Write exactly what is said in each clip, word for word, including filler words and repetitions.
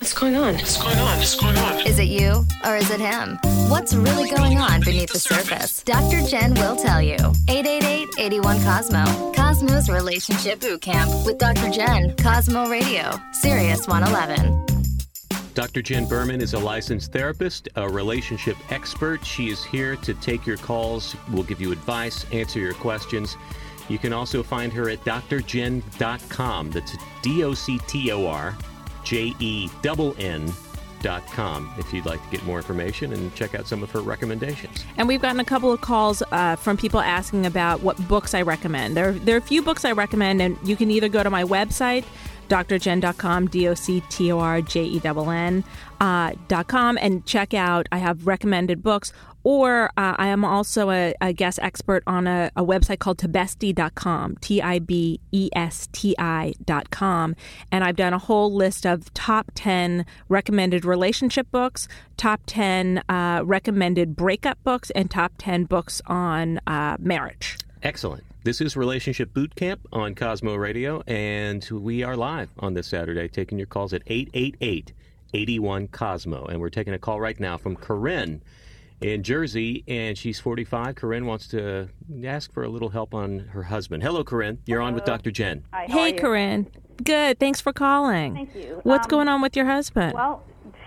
What's going on? What's going on? What's going on? Is it you or is it him? What's really going on beneath the surface? Doctor Jen will tell you. eight eight eight, eight one, Cosmo. Cosmo's Relationship Boot Camp with Doctor Jen. Cosmo Radio. Sirius one eleven. Doctor Jen Berman is a licensed therapist, a relationship expert. She is here to take your calls, will give you advice, answer your questions. You can also find her at D R jen dot com. That's D O C T O R J E N N dot com if you'd like to get more information and check out some of her recommendations. And we've gotten a couple of calls uh, from people asking about what books I recommend. There, there are a few books I recommend, and you can either go to my website, D R jen dot com, D O C T O R J E N N uh, dot com, and check out, I have recommended books, or uh, I am also a, a guest expert on a, a website called Tibesti dot com, T I B E S T I dot com, and I've done a whole list of top ten recommended relationship books, top ten uh, recommended breakup books, and top ten books on uh, marriage. Excellent. This is Relationship Boot Camp on Cosmo Radio, and we are live on this Saturday, taking your calls at eight eight eight, eight one, Cosmo. And we're taking a call right now from Corinne in Jersey, and she's forty-five. Corinne wants to ask for a little help on her husband. Hello, Corinne. You're Hello. on with Doctor Jen. Hi, how are Hey, you? Corinne. Good. Thanks for calling. Thank you. What's Um, going on with your husband? Well,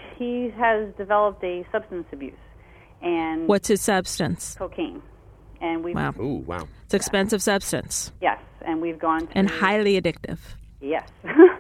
he has developed a substance abuse, and What's his substance? cocaine. And we've Wow. Ooh, wow. It's expensive substance yes, and we've gone to and highly addictive. yes.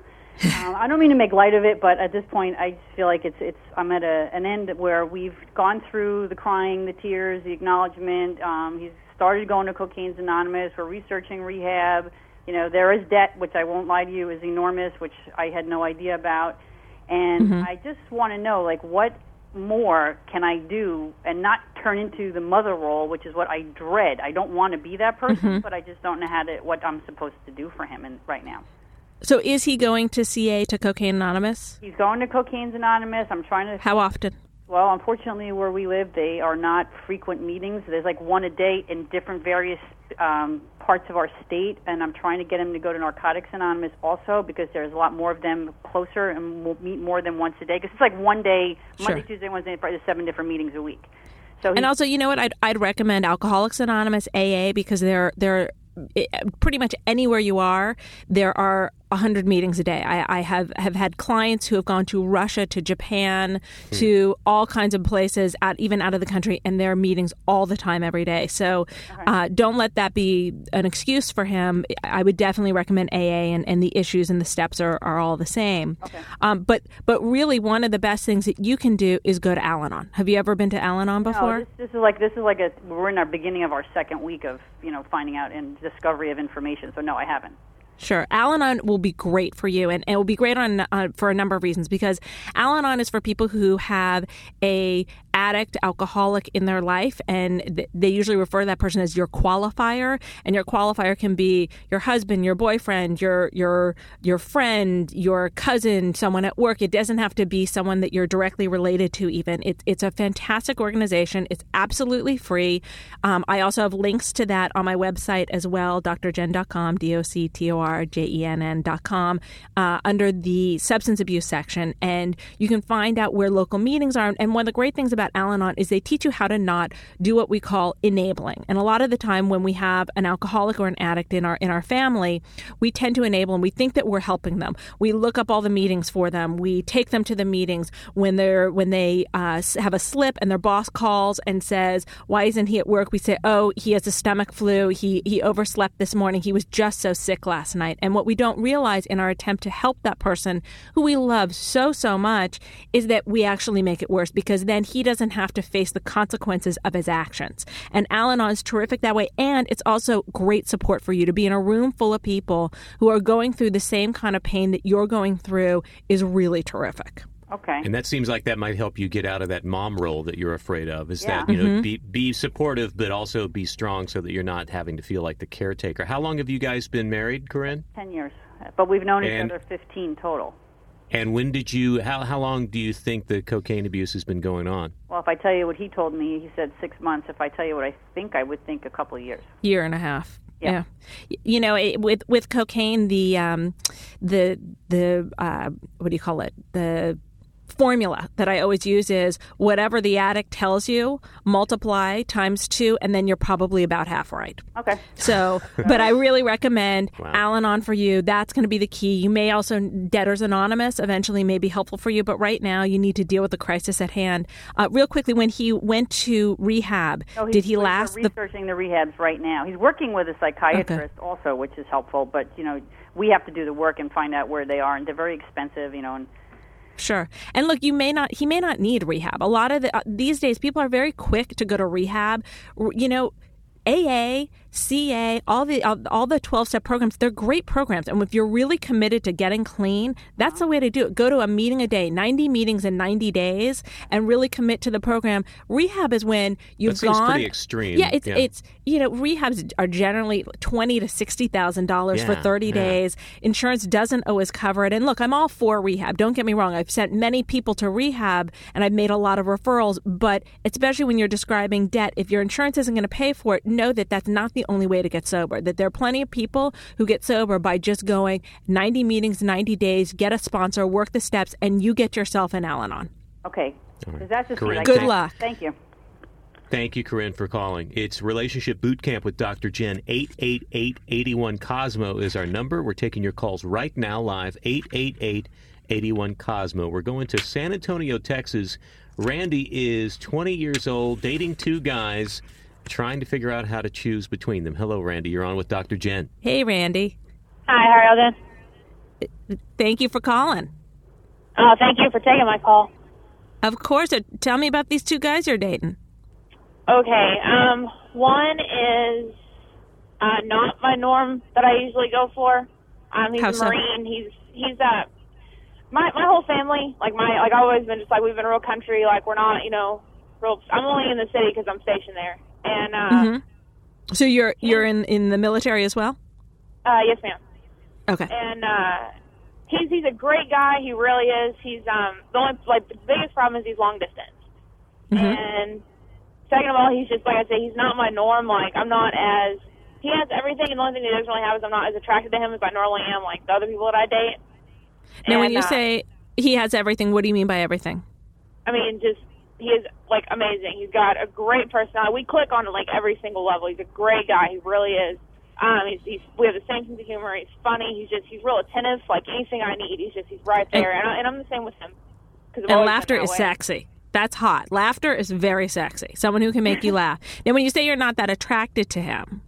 um, I don't mean to make light of it, but at this point, I just feel like it's it's. I'm at a, an end where we've gone through the crying, the tears, the acknowledgement. Um, he's started going to Cocaine's Anonymous. We're researching rehab. You know, there is debt, which I won't lie to you is enormous, which I had no idea about. And Mm-hmm. I just want to know, like, what more can I do and not turn into the mother role, which is what I dread. I don't want to be that person, Mm-hmm. but I just don't know how to what I'm supposed to do for him in, right now. So is he going to C A, to Cocaine Anonymous? He's going to Cocaine's Anonymous. I'm trying to. How often? Well, unfortunately, where we live, they are not frequent meetings. There's like one a day in different various um, parts of our state, and I'm trying to get him to go to Narcotics Anonymous also because there's a lot more of them closer, and we'll meet more than once a day because it's like one day, Monday, Sure. Tuesday, Wednesday, Friday, seven different meetings a week. So And he's- also, you know what? I'd, I'd recommend Alcoholics Anonymous, A A, because they're they're it, pretty much anywhere you are, there are one hundred meetings a day. I, I have, have had clients who have gone to Russia, to Japan, Hmm. to all kinds of places, out, even out of the country, and there are meetings all the time, every day. So uh, don't let that be an excuse for him. I would definitely recommend A A, and, and the issues and the steps are, are all the same. Okay. Um, but but really, one of the best things that you can do is go to Al-Anon. Have you ever been to Al-Anon before? No, this, this is like this is like a we're in our beginning of our second week of you know finding out and discovery of information. So no, I haven't. Sure. Al-Anon will be great for you, and, and it will be great on uh, for a number of reasons, because Al-Anon is for people who have a addict, alcoholic in their life, and th- they usually refer to that person as your qualifier, and your qualifier can be your husband, your boyfriend, your your your friend, your cousin, someone at work. It doesn't have to be someone that you're directly related to even. It, it's a fantastic organization. It's absolutely free. Um, I also have links to that on my website as well, D R jen dot com, D O C T O R J E N N dot com, uh, under the substance abuse section. And you can find out where local meetings are. And one of the great things about Al-Anon is they teach you how to not do what we call enabling. And a lot of the time when we have an alcoholic or an addict in our in our family, we tend to enable them. We think that we're helping them. We look up all the meetings for them. We take them to the meetings when they're when they uh, have a slip and their boss calls and says, "Why isn't he at work?" We say, "Oh, he has a stomach flu. He he overslept this morning. He was just so sick last night." And what we don't realize in our attempt to help that person who we love so, so much is that we actually make it worse, because then he doesn't have to face the consequences of his actions. And Al-Anon is terrific that way. And it's also great support for you to be in a room full of people who are going through the same kind of pain that you're going through is really terrific. Okay. And that seems like that might help you get out of that mom role that you're afraid of, is Yeah. that, you know, Mm-hmm. be be supportive, but also be strong so that you're not having to feel like the caretaker. How long have you guys been married, Corinne? Ten years, but we've known each And- other fifteen total. And when did you, how, how long do you think the cocaine abuse has been going on? Well, if I tell you what he told me, he said six months. If I tell you what I think, I would think a couple of years. Year and a half. Yeah. Yeah. Y- You know, it, with with cocaine, the um, the the uh, what do you call it? The formula that I always use is whatever the addict tells you, multiply times two, and then you're probably about half right. Okay. So, but I really recommend Wow. Al-Anon for you. That's going to be the key. You may also, Debtors Anonymous eventually may be helpful for you, but right now you need to deal with the crisis at hand. Uh, real quickly, when he went to rehab, Oh, he's, did he we're last the... researching the rehabs right now. He's working with a psychiatrist Okay. also, which is helpful, but, you know, we have to do the work and find out where they are, and they're very expensive, you know, and Sure. And look, you may not, he may not need rehab. A lot of the, uh, these days, people are very quick to go to rehab. R- You know, A A, C A, all the all, all the twelve-step programs, they're great programs. And if you're really committed to getting clean, that's the way to do it. Go to a meeting a day, ninety meetings in ninety days, and really commit to the program. Rehab is when you've That seems gone... pretty extreme. Yeah, it's, Yeah. it's you know, rehabs are generally twenty thousand to sixty thousand dollars for Yeah, thirty yeah. days. Insurance doesn't always cover it. And look, I'm all for rehab. Don't get me wrong. I've sent many people to rehab, and I've made a lot of referrals. But especially when you're describing debt, if your insurance isn't going to pay for it, know that that's not the only way to get sober. That there are plenty of people who get sober by just going ninety meetings, ninety days, get a sponsor, work the steps, and you get yourself an Al-Anon. okay. Because that's just Corinne, like Good that. luck. Thank you. Thank you, Corinne, for calling. It's Relationship Boot Camp with Doctor Jen. eight eight eight, eight one, Cosmo is our number. We're taking your calls right now live, eight eight eight, eight one, Cosmo. We're going to San Antonio, Texas. Randy is twenty years old, dating two guys, trying to figure out how to choose between them. Hello, Randy. You're on with Doctor Jen. Hey, Randy. Hi, how are y'all doing? Thank you for calling. Uh, thank you for taking my call. Of course. Uh, Tell me about these two guys you're dating. Okay, um, one is uh, not my norm that I usually go for. Um, he's How a so? Marine. He's he's uh, my my whole family. Like my like I've always been just like we've been real country. Like we're not you know real. I'm only in the city because I'm stationed there. And uh, Mm-hmm. So you're you're in, in the military as well? uh, yes, ma'am. Okay. And uh, he's he's a great guy. He really is. He's um the only like the biggest problem is he's long distance. Mm-hmm. And second of all, he's just like I say, he's not my norm. Like I'm not as he has everything, and the only thing he doesn't really have is I'm not as attracted to him as I normally am, like the other people that I date. Now, when And, you uh, say he has everything, what do you mean by everything? I mean, just he is like amazing. He's got a great personality. We click on like every single level. He's a great guy. He really is. Um, he's, he's we have the same sense of humor. He's funny. He's just he's real attentive. Like anything I need, he's just he's right there. And, I, and I'm the same with him. 'Cause I've And always been laughter that is way. sexy. That's hot. Laughter is very sexy. Someone who can make you laugh. Now, when you say you're not that attracted to him,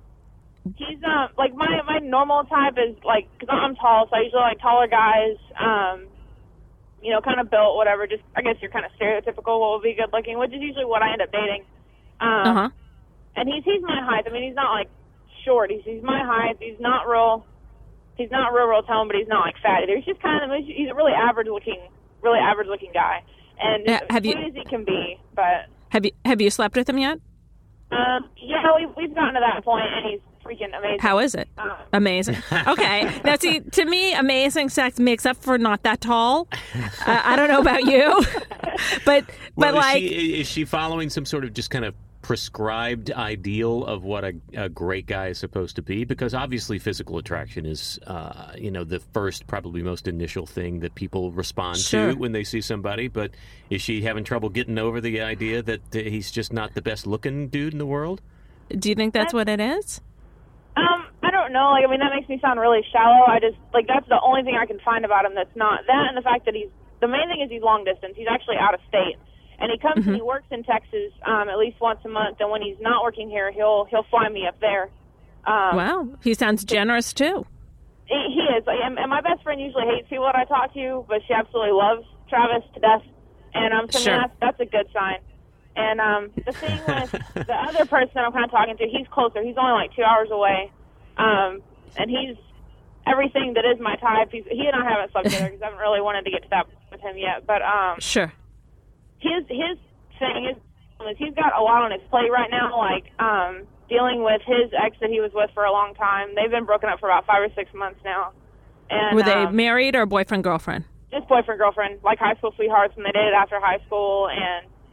He's um like my my normal type is like because I'm tall, so I usually like taller guys. Um, you know, kind of built, whatever. Just I guess you're kind of stereotypical. What would be good looking, which is usually what I end up dating. Um, uh-huh. And he's he's my height. I mean, he's not like short. He's he's my height. He's not real. He's not real real tone, but he's not like fat either. He's just kind of he's a really average looking, really average looking guy, and Uh, have as you- sweet as he can be. But Have you have you slept with him yet? um, yeah, we've we've gotten to that point, and he's freaking amazing. How is it? Um, Amazing. Okay. Now, see, to me, amazing sex makes up for not that tall. Uh, I don't know about you, but Well, but is, like, she, is she following some sort of just kind of prescribed ideal of what a, a great guy is supposed to be? Because obviously physical attraction is, uh, you know, the first, probably most initial thing that people respond Sure. to when they see somebody. But is she having trouble getting over the idea that uh, he's just not the best looking dude in the world? do you think that's what it is? Um, I don't know. Like, I mean, that makes me sound really shallow. I just, like, that's the only thing I can find about him that's not that, and the fact that he's, the main thing is he's long distance. He's actually out of state. And he comes Mm-hmm. and he works in Texas um, at least once a month, and when he's not working here, he'll he'll fly me up there. Um, Wow, he sounds generous too. he, he is. Like, and, and my best friend usually hates people that I talk to, but she absolutely loves Travis to death. And um, so I mean, Sure. that's, that's a good sign. And um, the thing with the other person that I'm kind of talking to, he's closer. He's only like two hours away. Um, and he's everything that is my type. He's, he and I haven't slept together because I haven't really wanted to get to that with him yet. But um, Sure. his his thing is, is he's got a lot on his plate right now, like um, dealing with his ex that he was with for a long time. They've been broken up for about five or six months now. And Were they um, married or boyfriend girlfriend? just boyfriend girlfriend, like high school sweethearts when they dated after high school, and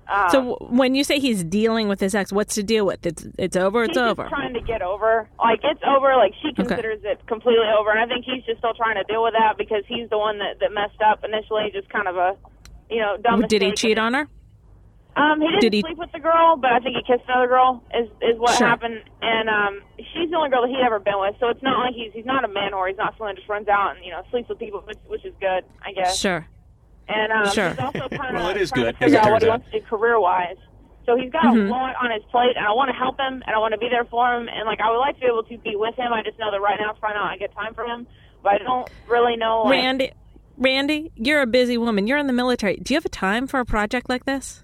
Um, So w- when you say he's dealing with his ex, what's to deal with? It's it's over. It's he's just over. trying to get over. Like, it's over. Like, she considers it completely over. And I think he's just still trying to deal with that because he's the one that, that messed up initially. Just kind of a, you know, dumb Did he mistake. cheat on her? Um, he didn't Did he- sleep with the girl, but I think he kissed another girl. Is is what Sure. happened, and um, she's the only girl that he'd ever been with. So it's not like he's he's not a man whore. He's not someone that just runs out and you know sleeps with people, which, which is good, I guess. Sure. And um, Sure. he's also kind of Well, it is trying good, to figure as it out what turns he out. wants to do career wise. So he's got Mhm. a lot on his plate, and I want to help him, and I want to be there for him, and like I would like to be able to be with him. I just know that right now it's probably not a good time for him, but I don't really know. Like, Randy, Randy, you're a busy woman. You're in the military. Do you have a time for a project like this?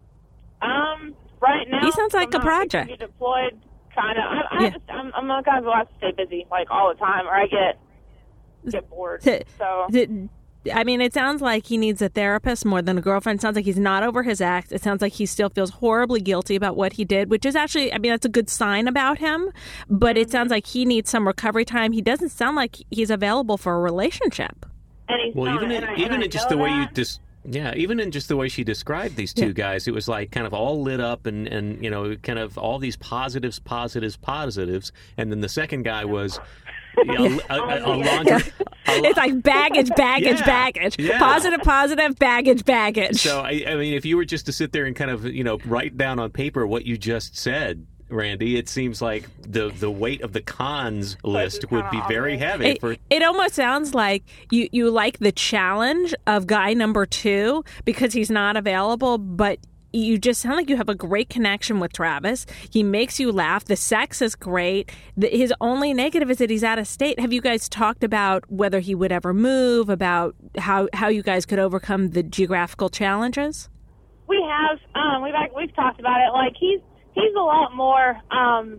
Um, right now, He sounds like I'm a not project. fixing to be deployed, kind of. I, I Yeah. just, I'm, I'm the kind of who has to stay busy, like all the time, or I get get bored. Th- So th- I mean, it sounds like he needs a therapist more than a girlfriend. It sounds like he's not over his ex. It sounds like he still feels horribly guilty about what he did, which is actually, I mean, that's a good sign about him. But it sounds like he needs some recovery time. He doesn't sound like he's available for a relationship. and he's Well, not, even in, and I, even and I in just know the way you that. just yeah, even in just the way she described these two Yeah. guys, it was like kind of all lit up and and you know kind of all these positives, positives, positives, and then the second guy was. Yeah, a, a, a laundry, a It's like baggage, baggage, Yeah. baggage. Yeah. Positive, positive, baggage, baggage. So I, I mean, if you were just to sit there and kind of you know write down on paper what you just said, Randy, it seems like the the weight of the cons list would be very heavy. It, For it almost sounds like you, you like the challenge of guy number two because he's not available, but you just sound like you have a great connection with Travis. He makes you laugh. The sex is great. The, his only negative is that he's out of state. Have you guys talked about whether he would ever move, about how, how you guys could overcome the geographical challenges? We have, um, we've like, we've talked about it. Like he's he's a lot more. Um,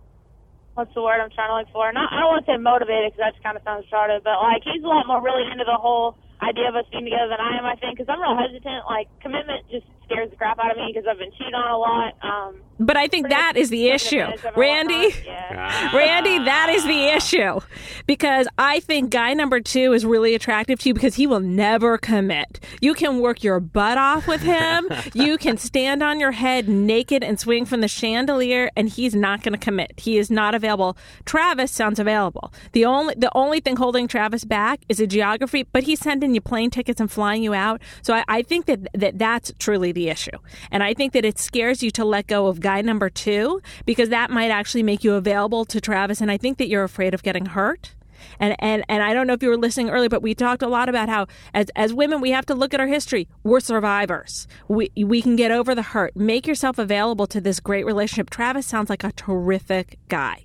what's the word I'm trying to look for? Not, I don't want to say motivated because that just kind of sounds retarded, but like he's a lot more really into the whole idea of us being together than I am. I think because I'm real hesitant. Like commitment just scares the crap out of me because I've been cheated on a lot. Um, But I think that is the issue, Randy. Yeah. Randy, that is the issue. Because I think guy number two is really attractive to you because he will never commit. You can work your butt off with him. You can stand on your head naked and swing from the chandelier, and he's not going to commit. He is not available. Travis sounds available. The only the only thing holding Travis back is a geography, but he's sending you plane tickets and flying you out. So I, I think that, that that's truly the issue. And I think that it scares you to let go of guy number two because that might actually make you available to Travis. And I think that you're afraid of getting hurt. And, and and I don't know if you were listening earlier, but we talked a lot about how as as women we have to look at our history. We're survivors. We we can get over the hurt. Make yourself available to this great relationship. Travis sounds like a terrific guy.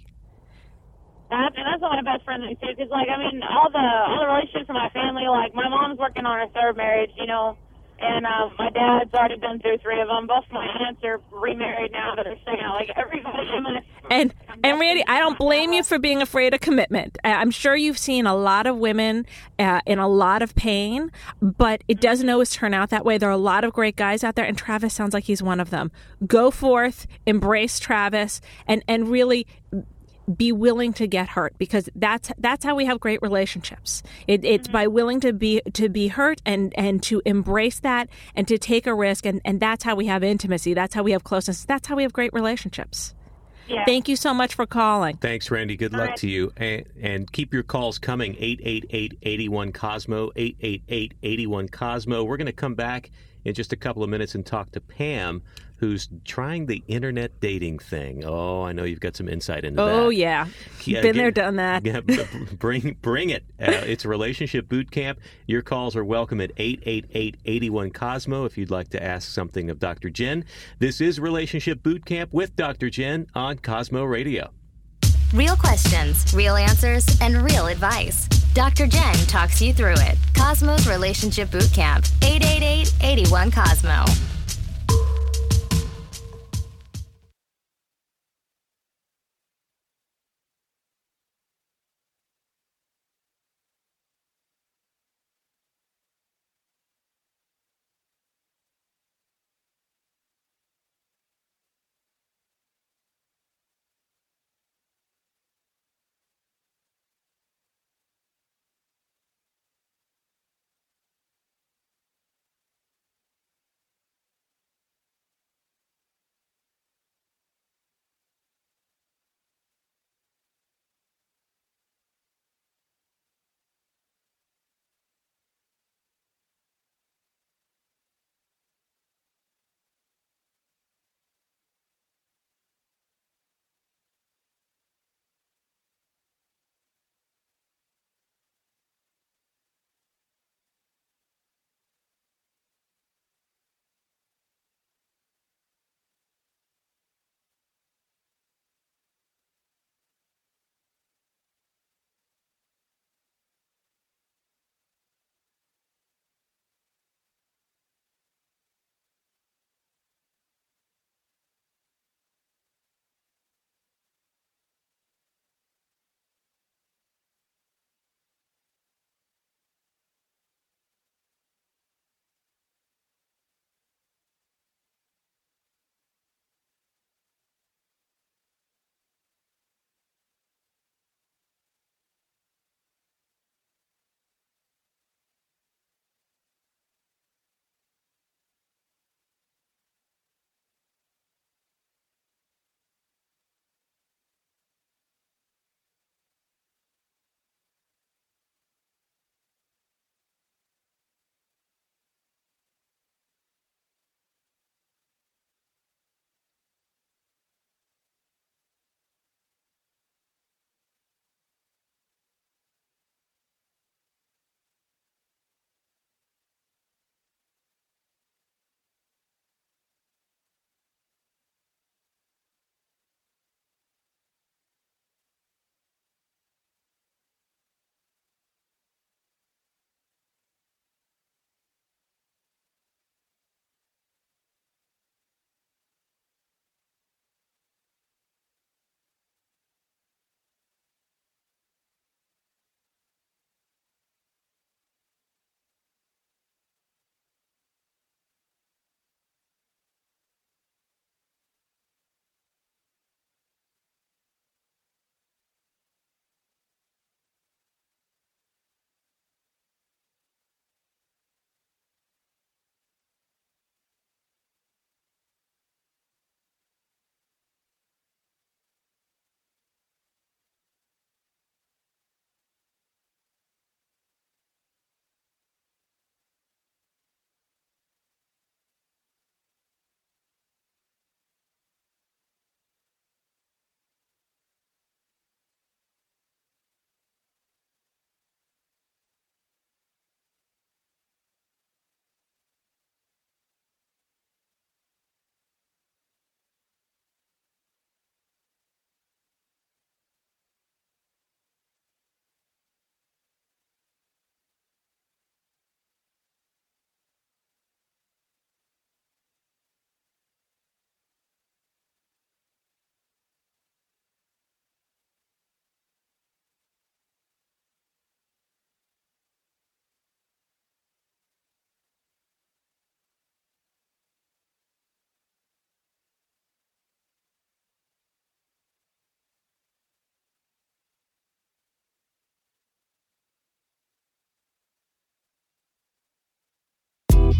That, and that's what my best friend thinks too. Because like I mean, all the all the relationships in my family. Like my mom's working on her third marriage, you know, and um, my dad's already been through three of them. Both my aunts are remarried now that are staying out. Like everybody in my And and Randy, I don't blame you for being afraid of commitment. I- I'm sure you've seen a lot of women uh, in a lot of pain, but it doesn't always turn out that way. There are a lot of great guys out there, and Travis sounds like he's one of them. Go forth, embrace Travis, and and really be willing to get hurt because that's that's how we have great relationships. It, it's by willing to be to be hurt and and to embrace that and to take a risk, and and that's how we have intimacy. That's how we have closeness. That's how we have great relationships. yeah. Thank you so much for calling. Thanks, Randy. Good luck right. to you. And, and keep your calls coming. eight eight eight, eight one, Cosmo, eight eight eight, eight one, Cosmo. We're going to come back in just a couple of minutes and talk to Pam, who's trying the internet dating thing. Oh, I know you've got some insight into that. Oh yeah, Yeah, been get- there, done that. Yeah, b- bring bring it. Uh, it's a relationship boot camp. Your calls are welcome at eight eight eight, eight one, Cosmo if you'd like to ask something of Doctor Jen. This is Relationship Boot Camp with Doctor Jen on Cosmo Radio. Real questions, real answers, and real advice. Doctor Jen talks you through it. Cosmo's Relationship Boot Camp. eight eight eight, eight one, Cosmo.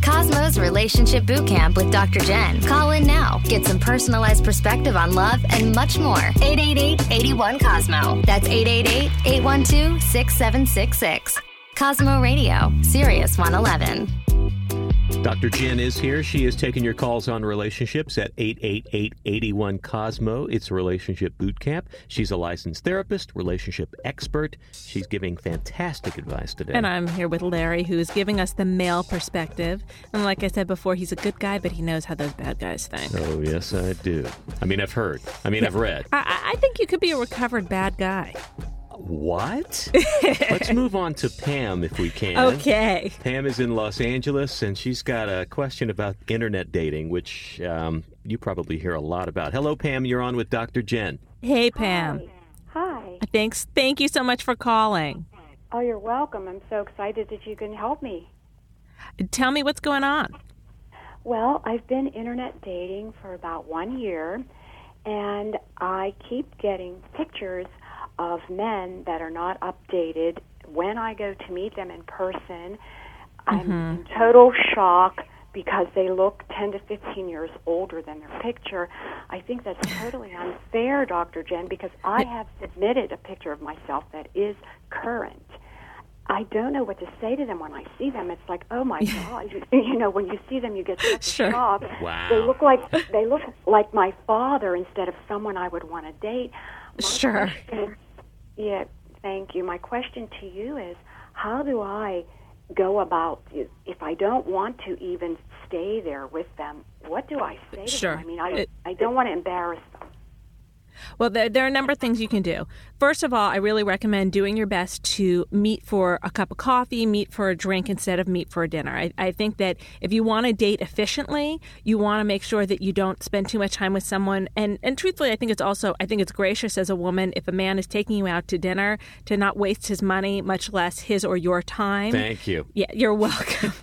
Cosmo's Relationship Bootcamp with Doctor Jen. Call in now. Get some personalized perspective on love and much more. eight eight eight, eight one, Cosmo. That's eight eight eight, eight one two, six seven six six. Cosmo Radio, Sirius one eleven. Doctor Jen is here. She is taking your calls on relationships at eight eight eight, eight one, Cosmo. It's a relationship boot camp. She's a licensed therapist, relationship expert. She's giving fantastic advice today. And I'm here with Larry, who is giving us the male perspective. And like I said before, he's a good guy, but he knows how those bad guys think. Oh, yes, I do. I mean, I've heard. I mean, yeah. I've read. I, I think you could be a recovered bad guy. What? Let's move on to Pam if we can. Okay. Pam is in Los Angeles, and she's got a question about internet dating, which um, you probably hear a lot about. Hello, Pam. You're on with Doctor Jen. Hey, Pam. Hi. Hi. Thanks. Thank you so much for calling. Oh, you're welcome. I'm so excited that you can help me. Tell me what's going on. Well, I've been internet dating for about one year, and I keep getting pictures of men that are not updated. When I go to meet them in person, I'm Mm-hmm. in total shock because they look ten to fifteen years older than their picture. I think that's totally unfair, Doctor Jen, because I have submitted a picture of myself that is current. I don't know what to say to them when I see them. It's like, oh my God! You, you know, when you see them, you get such Sure. a shock. Wow. They look like they look like my father instead of someone I would want to date. My Sure. question- yeah, thank you. My question to you is, how do I go about, if I don't want to even stay there with them, what do I say to Sure. them? I mean, I, It- I don't want to embarrass them. Well, there, there are a number of things you can do. First of all, I really recommend doing your best to meet for a cup of coffee, meet for a drink instead of meet for a dinner. I, I think that if you want to date efficiently, you want to make sure that you don't spend too much time with someone. And, and truthfully, I think it's also, I think it's gracious as a woman if a man is taking you out to dinner to not waste his money, much less his or your time. Thank you. Yeah, you're welcome.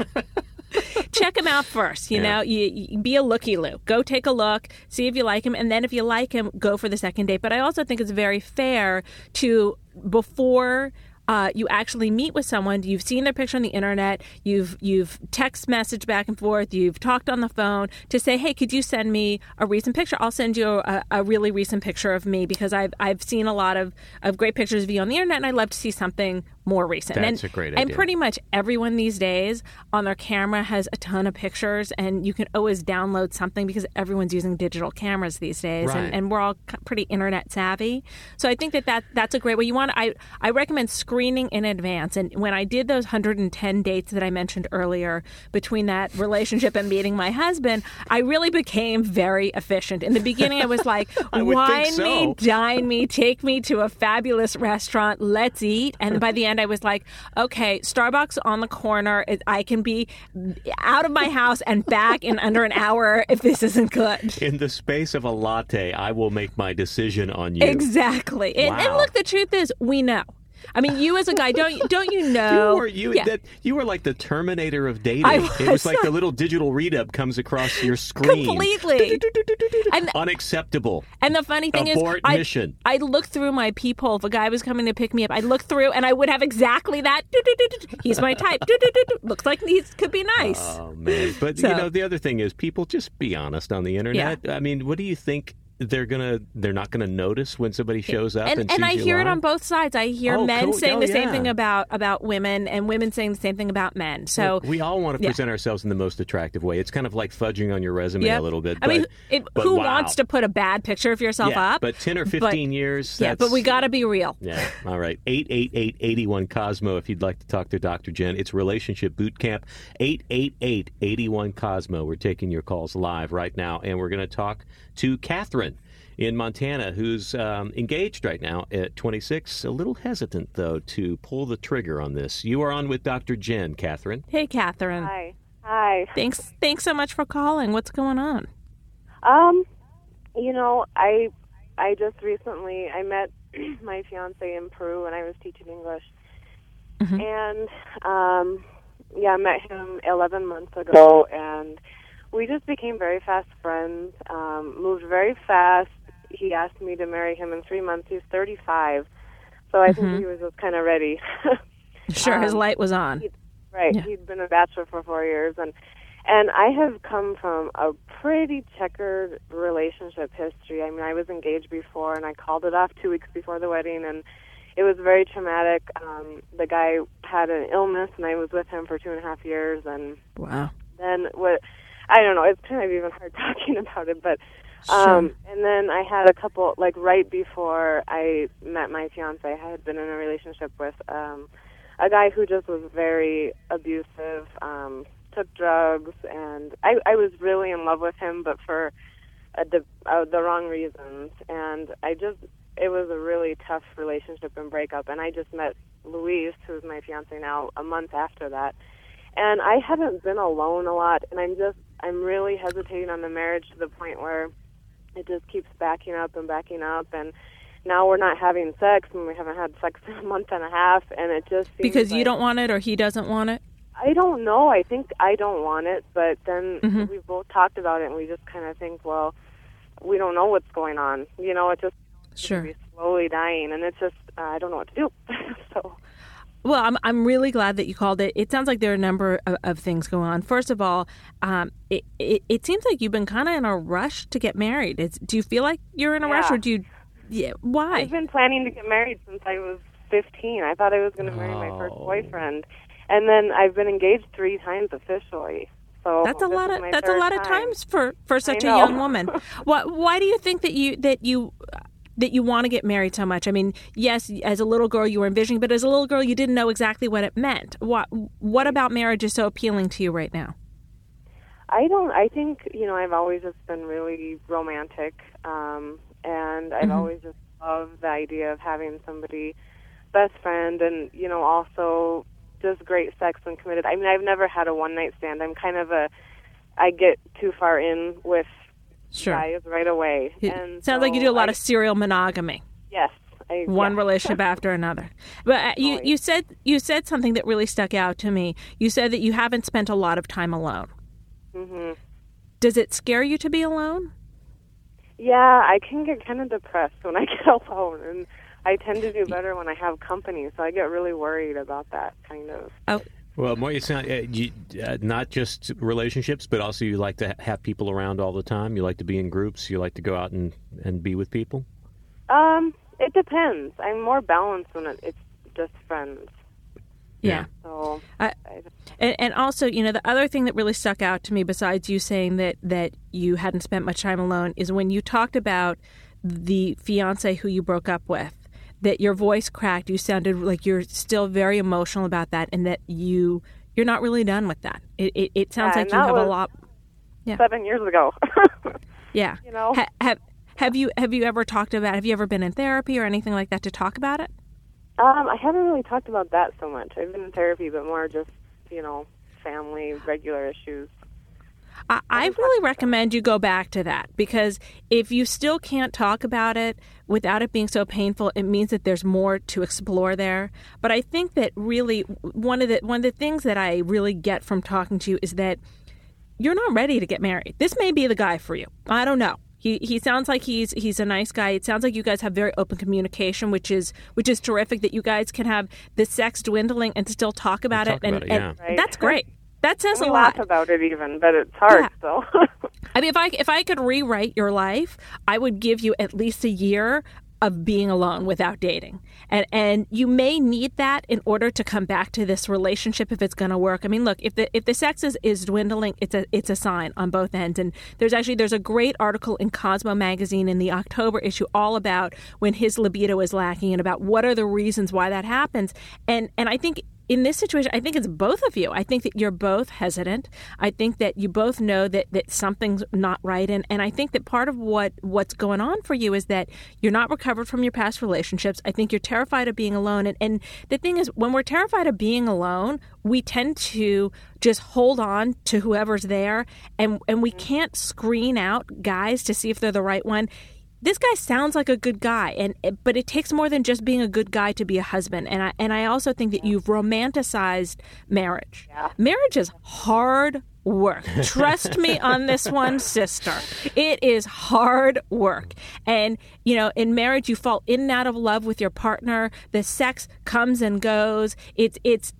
Check him out first, you Yeah. know, you, you be a looky-loo. Go take a look, see if you like him, and then if you like him, go for the second date. But I also think it's very fair to, before uh, you actually meet with someone, you've seen their picture on the internet, you've you've text messaged back and forth, you've talked on the phone, to say, hey, could you send me a recent picture? I'll send you a, a really recent picture of me because I've I've seen a lot of, of great pictures of you on the internet, and I'd love to see something more recent. That's and, a great And idea. pretty much everyone these days on their camera has a ton of pictures, and you can always download something because everyone's using digital cameras these days, Right. and, and we're all c- pretty internet savvy. So I think that, that that's a great way. You want I I recommend screening in advance. And when I did those one hundred ten dates that I mentioned earlier between that relationship and meeting my husband, I really became very efficient. In the beginning, I was like, I would wine think so. me, dine me, take me to a fabulous restaurant, let's eat. And by the end, I was like, okay, Starbucks on the corner. It- I can be out of my house and back in under an hour if this isn't good. In the space of a latte, I will make my decision on you. Exactly. And, and Wow. look, the truth is, we know. I mean, you as a guy, don't you, don't you know? You were you Yeah. that you were like the Terminator of dating. I It was was. like the little digital read-up comes across your screen. Completely. And- Unacceptable. And the funny thing Abort is, I, mission. I look through my peephole. If a guy was coming to pick me up, I'd look through and I would have exactly that. He's my type. Looks like he could be nice. Oh man! But So- you know, the other thing is, people just be honest on the internet. I mean, what do you think? They're gonna they're not gonna notice when somebody shows up and, and, and sees I you hear it live? on both sides. I hear Oh, men cool. saying Oh, the same yeah. thing about, about women, and women saying the same thing about men. So we all want to yeah. present ourselves in the most attractive way. It's kind of like fudging on your resume Yep. a little bit. I mean, but- it, but who wow. wants to put a bad picture of yourself yeah, up? But ten or But- fifteen years. Yeah, that's, but we got to be real. Yeah. All right. eight eight eight, eight one, Cosmo if you'd like to talk to Doctor Jen. It's Relationship Boot Camp. eight eight eight, eight one, Cosmo. We're taking your calls live right now, and we're going to talk to Catherine in Montana, who's um, engaged right now at twenty-six. A little hesitant, though, to pull the trigger on this. You are on with Doctor Jen, Catherine. Hey, Catherine. Hi. Hi. Thanks. Thanks so much for calling. What's going on? Um, you know, I I just recently I met my fiance in Peru when I was teaching English, Mhm. and um, yeah, I met him eleven months ago, and we just became very fast friends. Um, moved very fast. He asked me to marry him in three months. He's thirty-five, so I Mhm. think he was just kind of ready. Sure, his Um, light was on. Right. Yeah. He'd been a bachelor for four years, and And I have come from a pretty checkered relationship history. I mean, I was engaged before, and I called it off two weeks before the wedding, and it was very traumatic. Um, the guy had an illness, and I was with him for two and a half years. And wow. then what? I don't know. It's kind of even hard talking about it, but um, sure. And then I had a couple, like right before I met my fiance, I had been in a relationship with um, a guy who just was very abusive. Um, took drugs, and I, I was really in love with him, but for a de- uh, the wrong reasons. And I just, it was a really tough relationship and breakup. And I just met Louise, who's my fiance now, a month after that. And I haven't been alone a lot, and I'm just, I'm really hesitating on the marriage to the point where it just keeps backing up and backing up. And now we're not having sex, and we haven't had sex in a month and a half, and it just seems because like, you don't want it, or he doesn't want it. I don't know. I think I don't want it, but then mm-hmm. we've both talked about it, and we just kind of think, well, we don't know what's going on. You know, it just sure. seems to be slowly dying, and it's just, uh, I don't know what to do. so. Well, I'm I'm really glad that you called it. It sounds like there are a number of, of things going on. First of all, um, it, it it seems like you've been kind of in a rush to get married. It's, do you feel like you're in a yeah. rush, or do you? Yeah, why? I've been planning to get married since I was fifteen. I thought I was going to marry my first boyfriend. And then I've been engaged three times officially. So that's a lot of that's a lot of time. times for, for such a young woman. Why why do you think that you that you that you want to get married so much? I mean, yes, as a little girl you were envisioning, but as a little girl you didn't know exactly what it meant. What what about marriage is so appealing to you right now? I don't. I think you know I've always just been really romantic, um, and I've mm-hmm. always just loved the idea of having somebody best friend, and you know also. Just great sex when committed. I mean, I've never had a one-night stand. I'm kind of a, I get too far in with sure. guys right away. It and sounds so like you do a lot I, of serial monogamy. Yes. I, One yeah. relationship after another. But uh, you, you said you said something that really stuck out to me. You said that you haven't spent a lot of time alone. Mm-hmm. Does it scare you to be alone? Yeah, I can get kind of depressed when I get alone, and I tend to do better when I have company, so I get really worried about that, kind of. Oh. Well, more you sound, uh, you, uh, not just relationships, but also you like to have people around all the time? You like to be in groups? You like to go out and, and be with people? Um, it depends. I'm more balanced when it, it's just friends. Yeah. So, I, and, and also, you know, the other thing that really stuck out to me, besides you saying that, that you hadn't spent much time alone, is when you talked about the fiance who you broke up with, that your voice cracked. You sounded like you're still very emotional about that, and that you you're not really done with that. It it, it sounds yeah, like you have a lot. Yeah. Seven years ago. yeah. You know. Ha, have have you have you ever talked about? Have you ever been in therapy or anything like that to talk about it? Um, I haven't really talked about that so much. I've been in therapy, but more just you know family, regular issues. I, I really recommend you go back to that, because if you still can't talk about it without it being so painful, it means that there's more to explore there. But I think that really one of the one of the things that I really get from talking to you is that you're not ready to get married. This may be the guy for you. I don't know. He he sounds like he's he's a nice guy. It sounds like you guys have very open communication, which is which is terrific. That you guys can have the sex dwindling and still talk about talk it, and, about it, yeah. and Right. that's great. That says we a laugh lot. about it even, but it's hard. Yeah. So, I mean, if I if I could rewrite your life, I would give you at least a year of being alone without dating, and and you may need that in order to come back to this relationship if it's going to work. I mean, look, if the if the sex is, is dwindling, it's a it's a sign on both ends. And there's actually there's a great article in Cosmo magazine in the October issue all about when his libido is lacking and about what are the reasons why that happens. And and I think. In this situation, I think it's both of you. I think that you're both hesitant. I think that you both know that, that something's not right. And, and I think that part of what, what's going on for you is that you're not recovered from your past relationships. I think you're terrified of being alone. And, and the thing is, when we're terrified of being alone, we tend to just hold on to whoever's there. And, and we can't screen out guys to see if they're the right one. This guy sounds like a good guy, and but it takes more than just being a good guy to be a husband. And I and I also think that you've romanticized marriage. Yeah. Marriage is hard work. Trust me on this one, sister. It is hard work. And, you know, in marriage, you fall in and out of love with your partner. The sex comes and goes. It's it's it's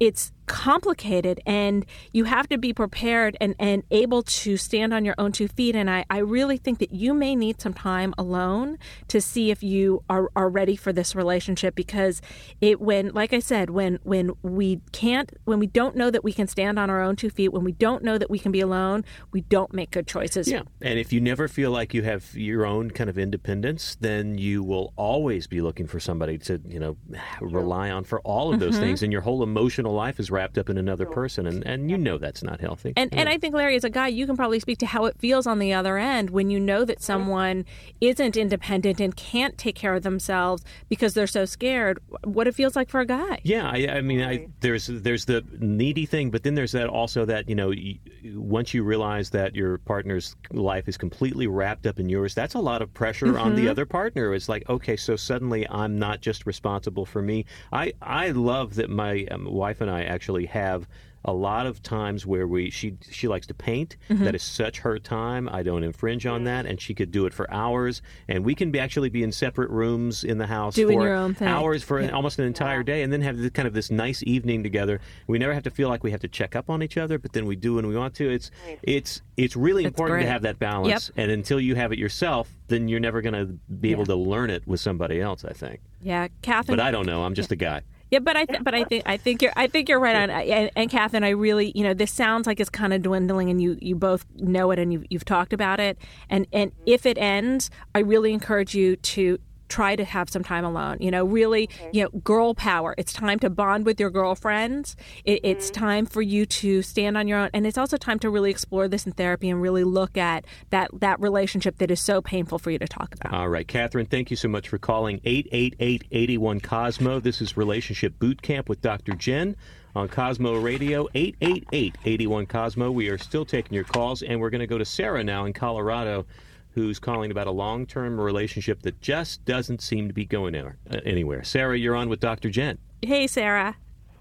complicated, and you have to be prepared and, and able to stand on your own two feet. And I, I really think that you may need some time alone to see if you are, are ready for this relationship, because it when like I said, when when we can't when we don't know that we can stand on our own two feet, when we don't know that we can be alone, we don't make good choices. Yeah. And if you never feel like you have your own kind of independence, then you will always be looking for somebody to, you know, rely on for all of those mm-hmm. things, and your whole emotional life is wrapped up in another person, and, and you know that's not healthy. And yeah. and I think, Larry, as a guy, you can probably speak to how it feels on the other end when you know that someone isn't independent and can't take care of themselves because they're so scared, what it feels like for a guy. Yeah, I, I mean, I, there's there's the needy thing, but then there's that also that, you know, you, once you realize that your partner's life is completely wrapped up in yours, that's a lot of pressure mm-hmm. on the other partner. It's like, okay, so suddenly I'm not just responsible for me. I, I love that my um, wife and I actually have a lot of times where we she she likes to paint. Mm-hmm. That is such her time. I don't infringe on that, and she could do it for hours. And we can be actually be in separate rooms in the house doing for your own thing. hours for yeah. almost an entire day, and then have this, kind of this nice evening together. We never have to feel like we have to check up on each other, but then we do when we want to. It's it's it's really That's important great. to have that balance. Yep. And until you have it yourself, then you're never going to be yeah. able to learn it with somebody else, I think. Yeah, Catherine. But I don't know. I'm just yeah. a guy. Yeah, but I th- but I think I think you're I think you're right on. And, and Catherine, I really, you know, this sounds like it's kind of dwindling, and you, you both know it, and you you've talked about it. And and if it ends, I really encourage you to try to have some time alone. You know, really, okay. you know, girl power. It's time to bond with your girlfriends. It, mm-hmm. It's time for you to stand on your own, and it's also time to really explore this in therapy and really look at that that relationship that is so painful for you to talk about. All right, Catherine, thank you so much for calling eight eight eight, eight one, Cosmo. This is Relationship Boot Camp with Doctor Jen on Cosmo Radio, eight eight eight, eight one, Cosmo. We are still taking your calls, and we're going to go to Sarah now in Colorado, who's calling about a long-term relationship that just doesn't seem to be going anywhere. Sarah, you're on with Doctor Jen. Hey, Sarah.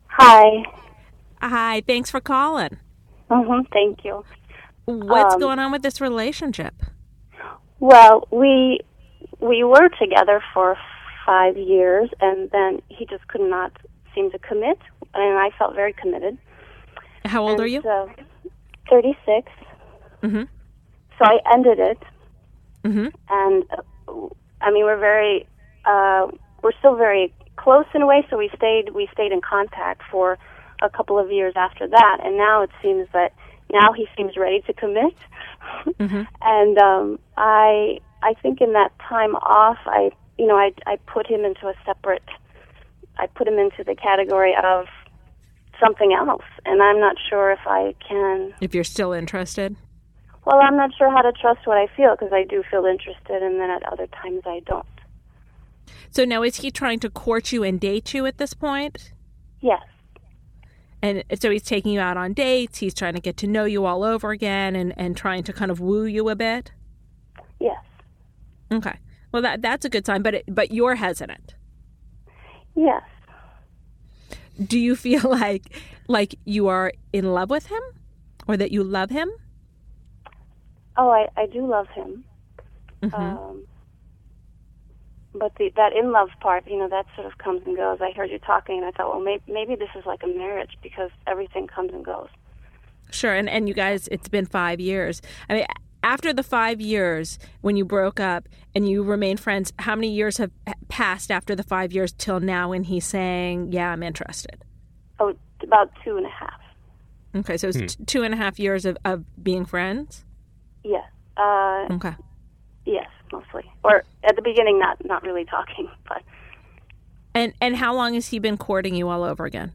Hi. Hi, thanks for calling. Mm-hmm, thank you. What's um, going on with this relationship? Well, we we were together for five years, and then he just could not seem to commit, and I felt very committed. How old and, are you? Uh, thirty-six. Mm-hmm. So I ended it. Mm-hmm. And, uh, I mean, we're very, uh, we're still very close in a way, so we stayed, we stayed in contact for a couple of years after that, and now it seems that, now he seems ready to commit. Mm-hmm. And, um, I, I think in that time off, I, you know, I, I put him into a separate, I put him into the category of something else, and I'm not sure if I can... If you're still interested? Well, I'm not sure how to trust what I feel, because I do feel interested, and then at other times I don't. So now is he trying to court you and date you at this point? Yes. And so he's taking you out on dates, he's trying to get to know you all over again, and, and trying to kind of woo you a bit? Yes. Okay. Well, that that's a good sign, but it, but you're hesitant. Yes. Do you feel like like you are in love with him, or that you love him? Oh, I, I do love him. Mm-hmm. Um, but the, that in love part, you know, that sort of comes and goes. I heard you talking, and I thought, well, maybe, maybe this is like a marriage, because everything comes and goes. Sure, and, and you guys, it's been five years. I mean, after the five years, when you broke up and you remained friends, how many years have passed after the five years till now when he's saying, yeah, I'm interested? Oh, about two and a half. Okay, so it's hmm. t- two and a half years of, of being friends? Yes. Uh, okay. Yes, mostly. Or at the beginning, not not really talking, but. And and how long has he been courting you all over again?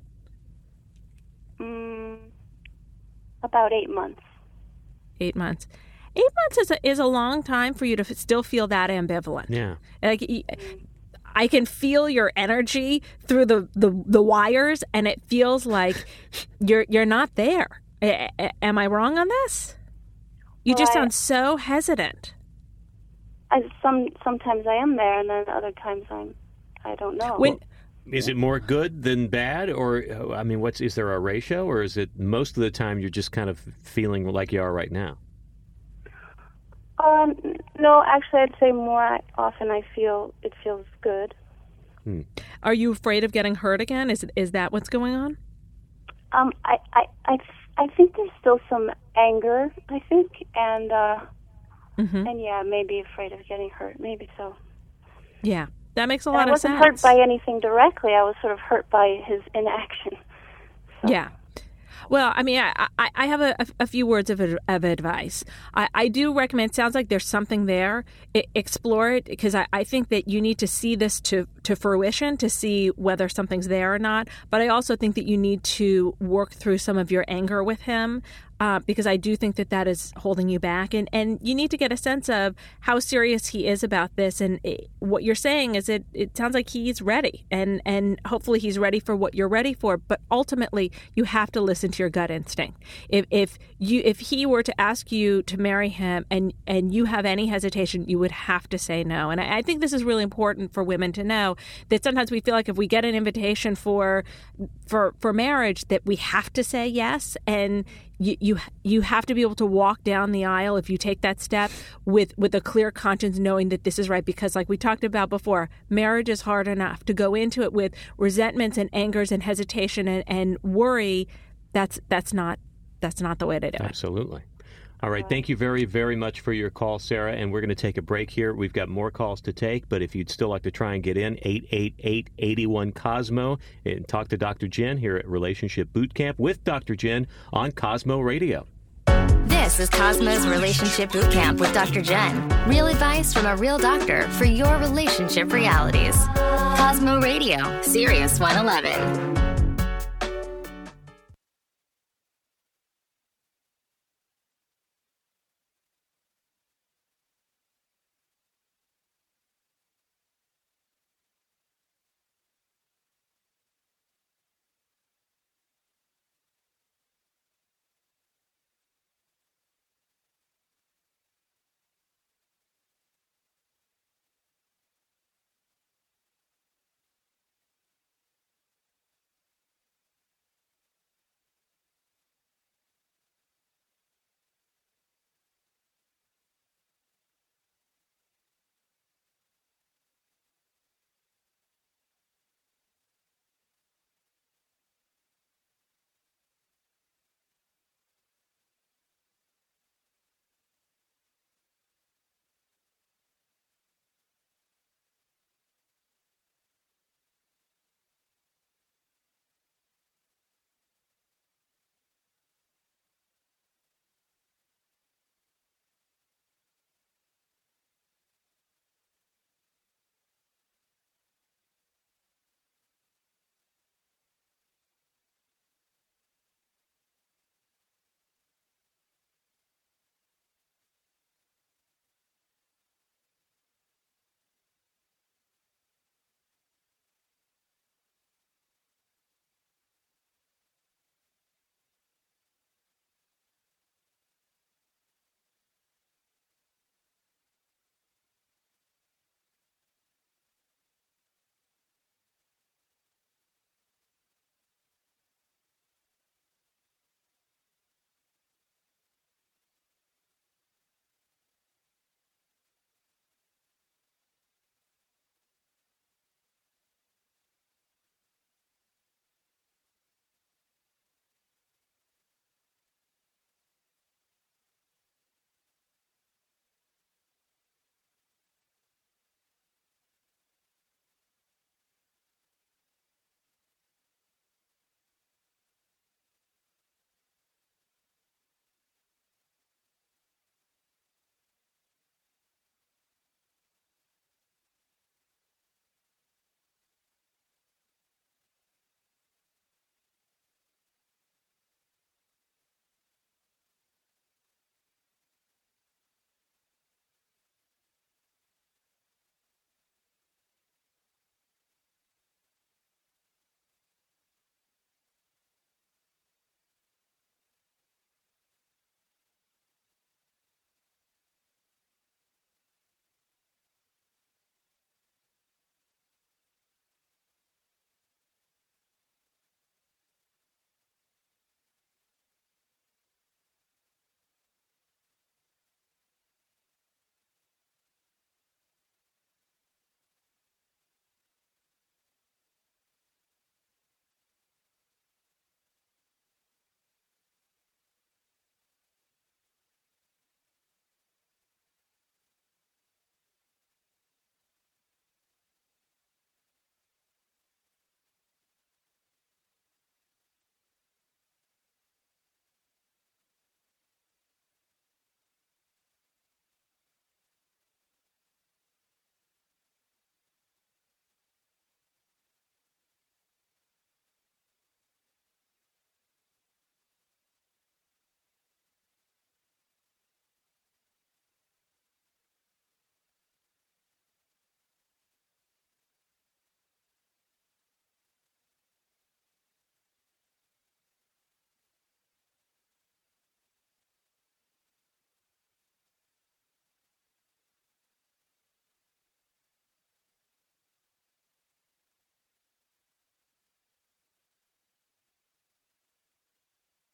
Mm, about eight months. Eight months. Eight months is a, is a long time for you to f- still feel that ambivalent. Yeah. Like, I can feel your energy through the, the, the wires, and it feels like you're you're not there. A- a- am I wrong on this? You well, just I, sound so hesitant. I, some sometimes I am there, and then other times I'm I don't know. When, is it more good than bad, or I mean, what's is there a ratio, or is it most of the time you're just kind of feeling like you are right now? Um, no, actually, I'd say more often I feel it feels good. Hmm. Are you afraid of getting hurt again? Is is that what's going on? Um, I, I, I, I think there's still some anger, I think, and, uh, Mm-hmm. and yeah, maybe afraid of getting hurt, maybe so. Yeah, that makes a And lot I of sense. wasn't hurt by anything directly. I was sort of hurt by his inaction. So. Yeah. Well, I mean, I, I, I have a, a few words of, ad- of advice. I, I do recommend, it sounds like there's something there. I, explore it, because I, I think that you need to see this to, to fruition to see whether something's there or not. But I also think that you need to work through some of your anger with him. Uh, because I do think that that is holding you back. And, and you need to get a sense of how serious he is about this. And it, what you're saying is it, it sounds like he's ready. And, and hopefully he's ready for what you're ready for. But ultimately, you have to listen to your gut instinct. If if you if he were to ask you to marry him and, and you have any hesitation, you would have to say no. And I, I think this is really important for women to know, that sometimes we feel like if we get an invitation for for for marriage, that we have to say yes. And You, you you have to be able to walk down the aisle if you take that step with, with a clear conscience, knowing that this is right. Because like we talked about before, marriage is hard enough. To go into it with resentments and angers and hesitation and, and worry, that's that's not that's not the way to do it. Absolutely. All right. Thank you very, very much for your call, Sarah. And we're going to take a break here. We've got more calls to take, but if you'd still like to try and get in, eight eight eight, eight one, Cosmo, and talk to Doctor Jen here at Relationship Boot Camp with Doctor Jen on Cosmo Radio. This is Cosmo's Relationship Boot Camp with Doctor Jen. Real advice from a real doctor for your relationship realities. Cosmo Radio, Sirius one eleven.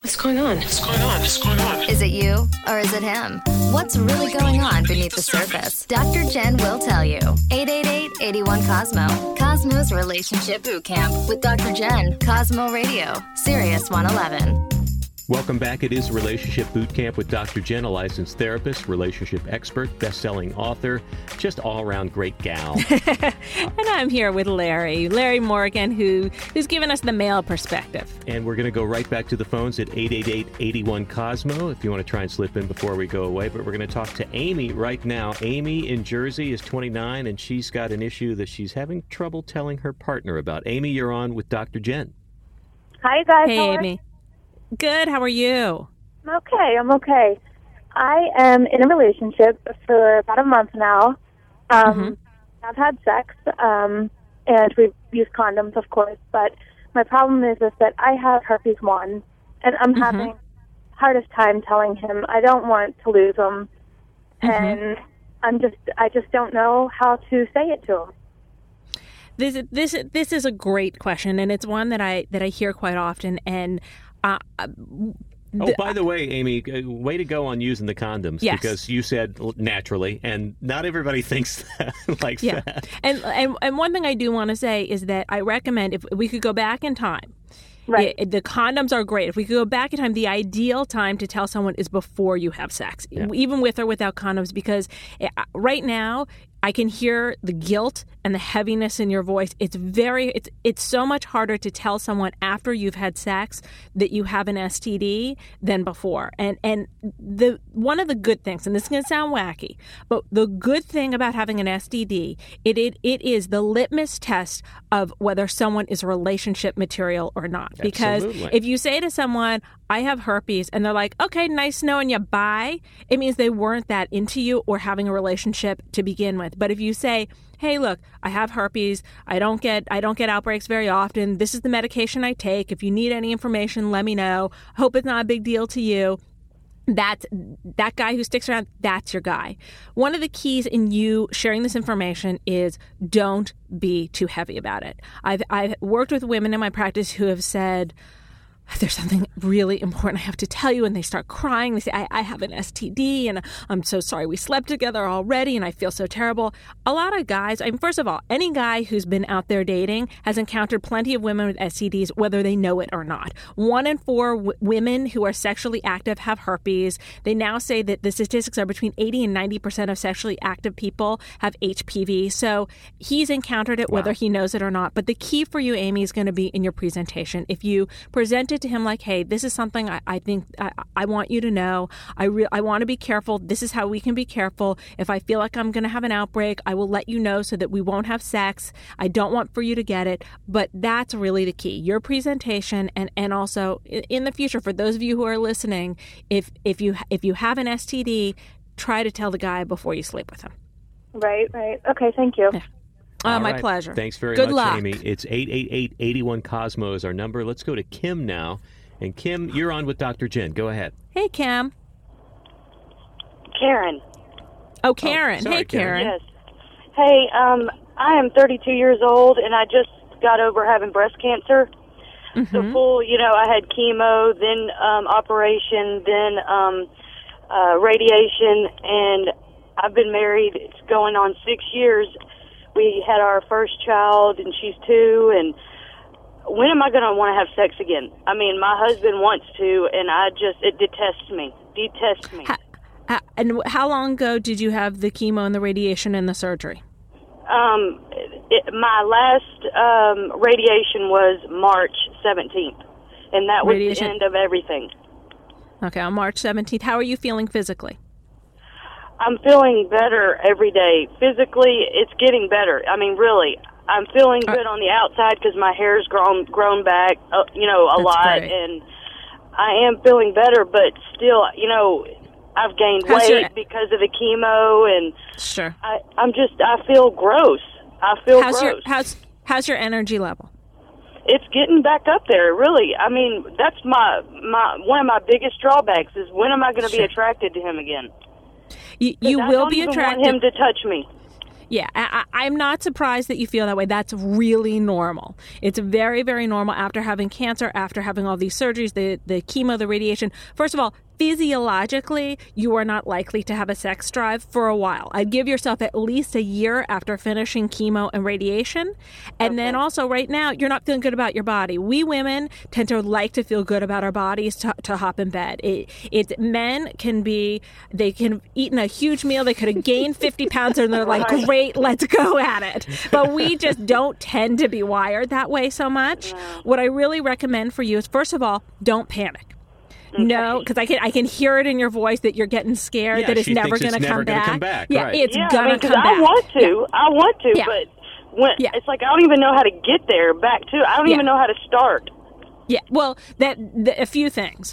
What's going on? What's going on? What's going on? Is it you or is it him? What's really going on beneath the surface? Doctor Jen will tell you. eight eight eight, eight one, Cosmo. Cosmo's Relationship Boot Camp with Doctor Jen. Cosmo Radio. Sirius one eleven. Welcome back. It is Relationship Boot Camp with Doctor Jen, a licensed therapist, relationship expert, best-selling author, just all-around great gal. And I'm here with Larry, Larry Morgan, who who's given us the male perspective. And we're going to go right back to the phones at eight eight eight, eight one, Cosmo if you want to try and slip in before we go away. But we're going to talk to Amy right now. Amy in Jersey is twenty-nine, and she's got an issue that she's having trouble telling her partner about. Amy, you're on with Doctor Jen. Hi, guys. Hey, How are Amy. Good. How are you? I'm okay. I'm okay. I am in a relationship for about a month now. Um, Mm-hmm. I've had sex, um, and we've used condoms, of course, but my problem is, is that I have herpes one, and I'm Mm-hmm. having hardest time telling him I don't want to lose him, Mm-hmm. and I'm just, I just don't know how to say it to him. This this this is a great question, and it's one that I that I hear quite often. And uh, Oh, by the way, Amy, uh, way to go on using the condoms. Yes. Because you said l- naturally, and not everybody thinks that, like yeah, that. and, and and one thing I do want to say is that I recommend if we could go back in time. Right. It, the condoms are great. If we could go back in time, the ideal time to tell someone is before you have sex, Yeah. even with or without condoms, because it, right now I can hear the guilt and the heaviness in your voice. It's very, it's it's so much harder to tell someone after you've had sex that you have an S T D than before. And and the one of the good things, and this is going to sound wacky, but the good thing about having an S T D, it it, it is the litmus test of whether someone is relationship material or not. Because Absolutely. if you say to someone, I have herpes, and they're like, okay, nice knowing you, bye, it means they weren't that into you or having a relationship to begin with. But if you say, hey, look, I have herpes, I don't get I don't get outbreaks very often, this is the medication I take, if you need any information, let me know, hope it's not a big deal to you, that that guy who sticks around, that's your guy. One of the keys in you sharing this information is don't be too heavy about it. I've I've worked with women in my practice who have said, there's something really important I have to tell you, and they start crying. They say, I, I have an S T D, and I'm so sorry we slept together already, and I feel so terrible. A lot of guys, I mean, first of all, any guy who's been out there dating has encountered plenty of women with S T Ds, whether they know it or not. One in four w- women who are sexually active have herpes. They now say that the statistics are between eighty and ninety percent of sexually active people have H P V. So he's encountered it, whether Wow. he knows it or not. But the key for you, Amy, is going to be in your presentation. If you present it to him like, hey, this is something I, I think I, I want you to know. I re- I want to be careful. This is how we can be careful. If I feel like I'm going to have an outbreak, I will let you know so that we won't have sex. I don't want for you to get it. But that's really the key. Your presentation, and, and also in the future, for those of you who are listening, if if you if you have an S T D, try to tell the guy before you sleep with him. Right, right. Okay, thank you. Yeah. Oh, All my right. pleasure. Thanks very Good much, luck. Amy. It's eight eight eight, eight one, Cosmo is our number. Let's go to Kim now. And Kim, you're on with Doctor Jen. Go ahead. Hey, Kim. Karen. Oh, Karen. sorry, hey, Karen. Yes. Hey, um, I am thirty-two years old, and I just got over having breast cancer. Mm-hmm. So full, you know, I had chemo, then um, operation, then um, uh, radiation, and I've been married. It's going on six years. We had our first child, and she's two, and when am I going to want to have sex again? I mean, my husband wants to, and I just, it detests me. Detests me. Ha- ha- and how long ago did you have the chemo and the radiation and the surgery? Um, it, my last um, radiation was March seventeenth, and that was Radiation- the end of everything. Okay, on March seventeenth. How are you feeling physically? I'm feeling better every day. Physically, it's getting better. I mean, really, I'm feeling good on the outside because my hair's grown grown back, uh, you know, a That's lot, great. and I am feeling better. But still, you know, I've gained How's weight your- because of the chemo, and Sure. I, I'm just, I feel gross. I feel How's gross. your how's how's your energy level? It's getting back up there, really. I mean, that's my my one of my biggest drawbacks is when am I going to Sure. be attracted to him again? You, you I will don't be even attracted. want him to touch me. Yeah, I, I'm not surprised that you feel that way. That's really normal. It's very, very normal after having cancer, after having all these surgeries, the, the chemo, the radiation. First of all, physiologically, you are not likely to have a sex drive for a while. I'd give yourself at least a year after finishing chemo and radiation. And okay. then also right now, you're not feeling good about your body. We women tend to like to feel good about our bodies to, to hop in bed. It, it's men can be, they can have eaten a huge meal. They could have gained fifty pounds and they're like, great, let's go at it. But we just don't tend to be wired that way so much. What I really recommend for you is, first of all, don't panic. Okay. No, because I can I can hear it in your voice that you're getting scared, yeah, that it's she never going to come, come back. Yeah, right. it's yeah, going I mean, to come I back. want to. Yeah. I want to, yeah. but when, yeah. it's like I don't even know how to get there back to. I don't yeah. even know how to start. Yeah, well, that the, a few things.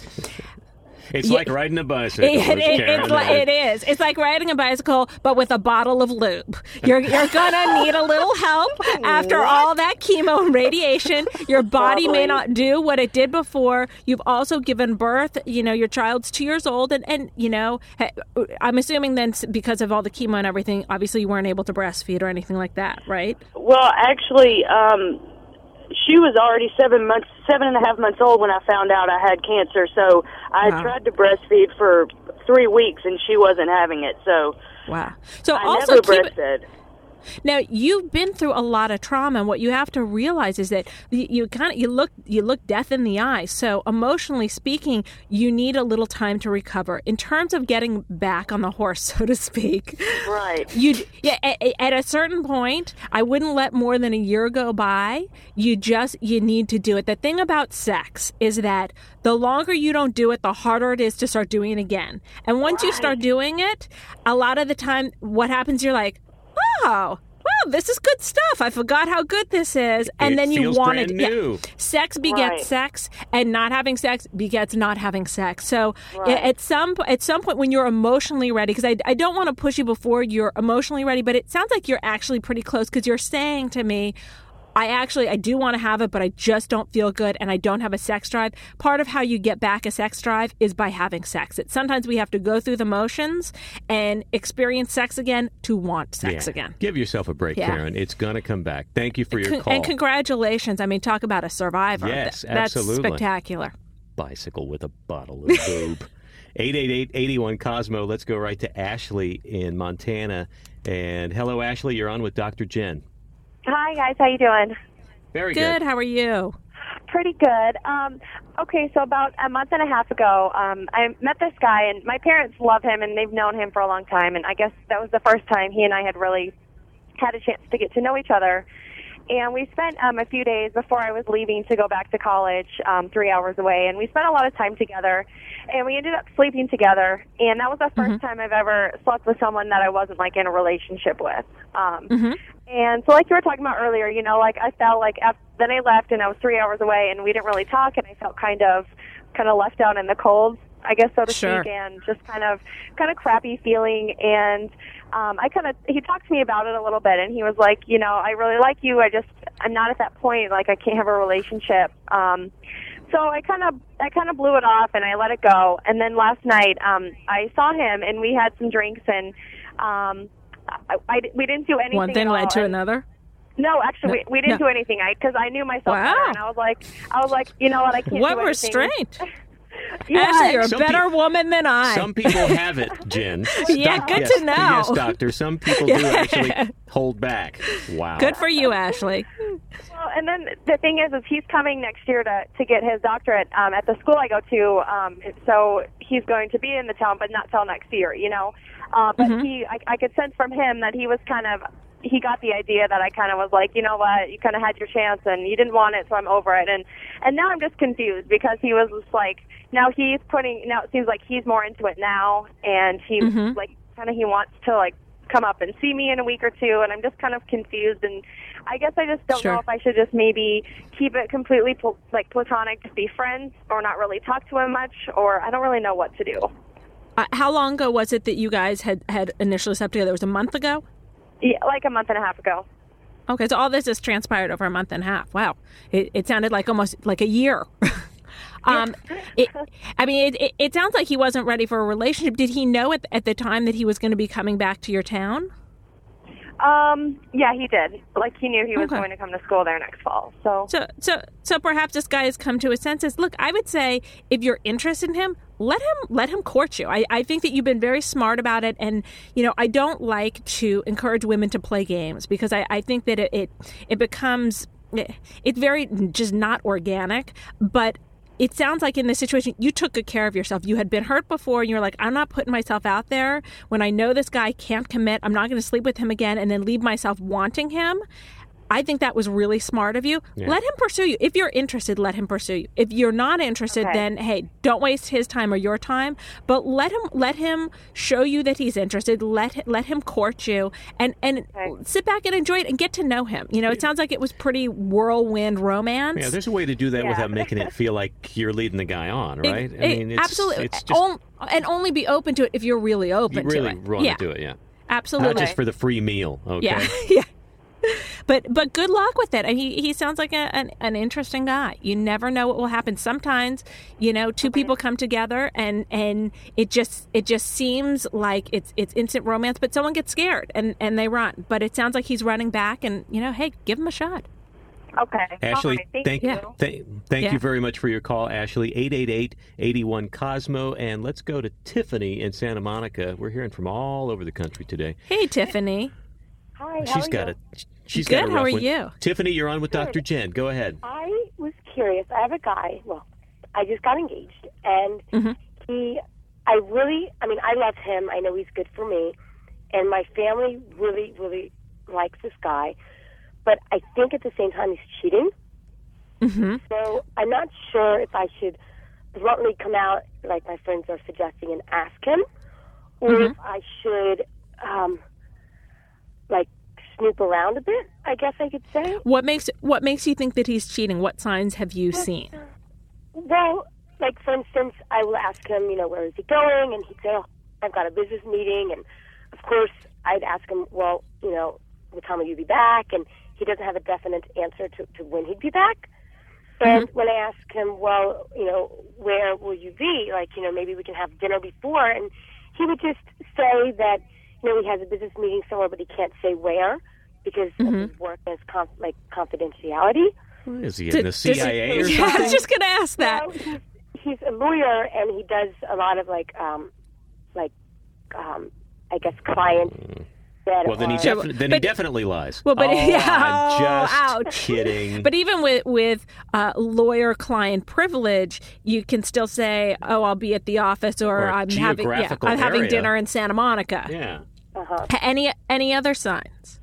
It's yeah. like riding a bicycle. It, it, it's like, it is. It's like riding a bicycle, but with a bottle of lube. You're you're gonna need a little help after what? all that chemo and radiation. Your body Probably. may not do what it did before. You've also given birth. You know, your child's two years old, and, and you know, I'm assuming then because of all the chemo and everything, obviously you weren't able to breastfeed or anything like that, right? Well, actually, um, she was already seven months, seven and a half months old when I found out I had cancer. So I wow. tried to breastfeed for three weeks, and she wasn't having it. So wow. So I also never keep breastfed. It, now you've been through a lot of trauma, and what you have to realize is that you, you kind of you look you look death in the eyes. So emotionally speaking, you need a little time to recover. In terms of getting back on the horse, so to speak, right? You yeah. At, at a certain point, I wouldn't let more than a year go by. You just you need to do it. The thing about sex is that the longer you don't do it, the harder it is to start doing it again. And once right. you start doing it, a lot of the time, what happens? You're like, oh, well, this is good stuff. I forgot how good this is. And it then you want it. New. Yeah. Sex begets right. sex, and not having sex begets not having sex. So right. at some at some point when you're emotionally ready, because I, I don't want to push you before you're emotionally ready, but it sounds like you're actually pretty close because you're saying to me, I actually, I do want to have it, but I just don't feel good and I don't have a sex drive. Part of how you get back a sex drive is by having sex. It, sometimes we have to go through the motions and experience sex again to want sex yeah. again. Give yourself a break, yeah. Karen. It's going to come back. Thank you for your Con- call. And congratulations. I mean, talk about a survivor. Yes, Th- That's absolutely. spectacular. Bicycle with a bottle of lube. eight eight eight, eight one, Cosmo. Let's go right to Ashley in Montana. And hello, Ashley. You're on with Doctor Jen. Hi, guys. How you doing? Very good. good. How are you? Pretty good. Um, okay, so about a month and a half ago, um, I met this guy, and my parents love him, and they've known him for a long time, and I guess that was the first time he and I had really had a chance to get to know each other. And we spent um, a few days before I was leaving to go back to college, um, three hours away, and we spent a lot of time together, and we ended up sleeping together, and that was the first mm-hmm. time I've ever slept with someone that I wasn't, like, in a relationship with. Um, mm-hmm. And so like you were talking about earlier, you know, like I felt like after, then I left and I was three hours away and we didn't really talk, and I felt kind of kind of left out in the cold, I guess, so to sure. speak, and just kind of kind of crappy feeling. And um, I kind of he talked to me about it a little bit, and he was like, you know, I really like you. I just I'm not at that point. Like I can't have a relationship. Um, so I kind of I kind of blew it off and I let it go. And then last night um, I saw him and we had some drinks and. Um, I, I, we didn't do anything. One thing at led all. to and, another? No, actually, no, we, we didn't no. do anything. I because I knew myself wow. better, and I was like, I was like, you know what, I can't. What do anything. restraint? Yeah. Ashley, you're a Some better pe- woman than I. Some people have it, Jen. yeah, Doc- good yes, to know. Yes, doctor. Some people do actually hold back. Wow. Good for you, Ashley. Well, and then the thing is, is he's coming next year to to get his doctorate um, at the school I go to. Um, so he's going to be in the town, but not till next year, you know. Uh, but mm-hmm. he, I, I could sense from him that he was kind of, he got the idea that I kind of was like, you know what, you kind of had your chance and you didn't want it, so I'm over it. And and now I'm just confused because he was just like, now he's putting, now it seems like he's more into it now, and he's mm-hmm. like, kind of he wants to like come up and see me in a week or two, and I'm just kind of confused. And I guess I just don't sure. know if I should just maybe keep it completely pl- like platonic, just be friends, or not really talk to him much, or I don't really know what to do. Uh, how long ago was it that you guys had, had initially slept together? It was a month ago? Yeah, like a month and a half ago. Okay, so all this has transpired over a month and a half. Wow. It, it sounded like almost like a year. um, it, I mean, it, it, it sounds like he wasn't ready for a relationship. Did he know at, at the time that he was going to be coming back to your town? Um, yeah, he did. Like, he knew he was Okay. going to come to school there next fall. So, So, so, so perhaps this guy has come to his senses. Look, I would say if you're interested in him, let him let him court you. I, I think that you've been very smart about it, and you know I don't like to encourage women to play games because I, I think that it it, it becomes it, it's very just not organic, but. It sounds like in this situation, you took good care of yourself. You had been hurt before, and you're like, I'm not putting myself out there when I know this guy can't commit. I'm not going to sleep with him again and then leave myself wanting him. I think that was really smart of you. Yeah. Let him pursue you. If you're interested, let him pursue you. If you're not interested, Okay. then hey, don't waste his time or your time. But let him let him show you that he's interested. Let let him court you, and and Okay. sit back and enjoy it and get to know him. You know, it sounds like it was pretty whirlwind romance. Yeah, there's a way to do that Yeah. without making it feel like you're leading the guy on, It- right? it- absolutely. It's just On- and only be open to it if you're really you open really to it. want yeah, to do it, yeah. absolutely. Not just for the free meal, okay? Yeah, yeah. But but good luck with it. And he, he sounds like a, an an interesting guy. You never know what will happen. Sometimes, you know, two people come together and, and it just it just seems like it's it's instant romance, but someone gets scared and, and they run. But it sounds like he's running back, and you know, hey, give him a shot. okay. Ashley, All right, thank, thank you. Yeah. Th- thank Yeah. you very much for your call, Ashley. eight eight eight, eight one, Cosmo. And let's go to Tiffany in Santa Monica. We're hearing from all over the country today. Hey, Tiffany. Hi, how She's are got you? a she's Good, got a how rough are one. you? Tiffany, you're on with Doctor Jen. Go ahead. I was curious. I have a guy. Well, I just got engaged, and Mhm. he, I really, I mean, I love him. I know he's good for me, and my family really, really likes this guy. But I think at the same time he's cheating. Mm-hmm. So I'm not sure if I should bluntly come out, like my friends are suggesting, and ask him, or Mhm. if I should, um, like, snoop around a bit, I guess I could say. What makes what makes you think that he's cheating? What signs have you seen? Well, like, for instance, I will ask him, you know, where is he going? And he'd say, oh, I've got a business meeting. And, of course, I'd ask him, well, you know, what time will you be back? And he doesn't have a definite answer to, to when he'd be back. And when I ask him, well, you know, where will you be? Like, you know, maybe we can have dinner before. And he would just say that, you know, he has a business meeting somewhere, but he can't say where because of his work as conf- like confidentiality. Is he Did- in the C I A or does- something? Yeah, I was just going to ask that. Well, he's, he's a lawyer, and he does a lot of like, um, like, um, I guess clients that Well, then he, are. defi- then he but- definitely lies. Well, but oh, yeah, I'm just oh, ouch. kidding. But even with with uh, lawyer-client privilege, you can still say, "Oh, I'll be at the office," or, Or "I'm having yeah, geographical I'm having area. dinner in Santa Monica." yeah. Uh-huh. H- Any any other signs?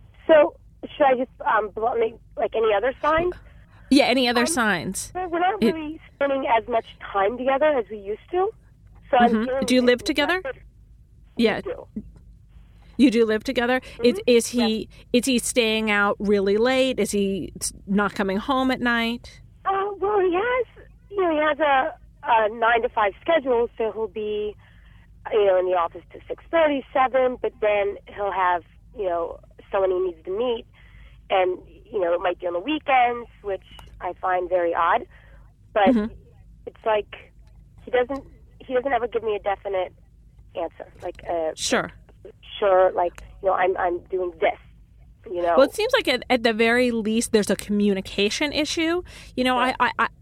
So should I just um, bluntly, like any other signs? Yeah, any other signs? Well, We're not It- really spending as much time together as we used to. So I'm Mhm. feeling Do you live disrespected. together? We Yeah, do. you do live together. Is is he is he staying out really late? Is he not coming home at night? Uh, well, he has, you know, he has a, a nine to five schedule, so he'll be, you know, in the office to six thirty, seven. But then he'll have, you know, someone he needs to meet, and you know, it might be on the weekends, which I find very odd. But Mhm. it's like he doesn't he doesn't ever give me a definite answer, like uh, Sure. sure, like you know, I'm I'm doing this, you know. Well, it seems like at, at the very least there's a communication issue. You know, I, I, I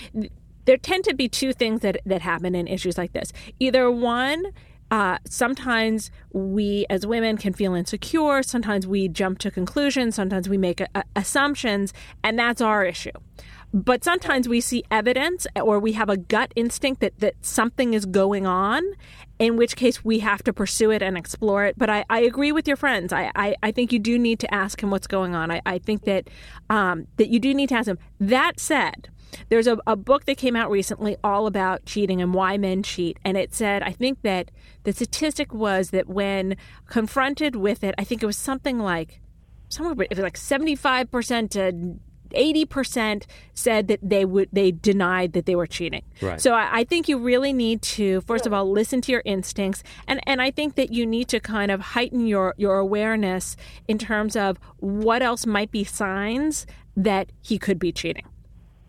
there tend to be two things that that happen in issues like this. Either one, uh, sometimes we as women can feel insecure. Sometimes we jump to conclusions. Sometimes we make a, a, assumptions, and that's our issue. But sometimes we see evidence or we have a gut instinct that, that something is going on, in which case we have to pursue it and explore it. But I, I agree with your friends. I, I, I think you do need to ask him what's going on. I, I think that um, that you do need to ask him. That said, there's a, a book that came out recently all about cheating and why men cheat. And it said, I think that the statistic was that when confronted with it, I think it was something like, somewhere, it was like seventy-five percent to eighty percent said that they would they denied that they were cheating. Right. So I, I think you really need to, first of all, listen to your instincts, and and I think that you need to kind of heighten your your awareness in terms of what else might be signs that he could be cheating.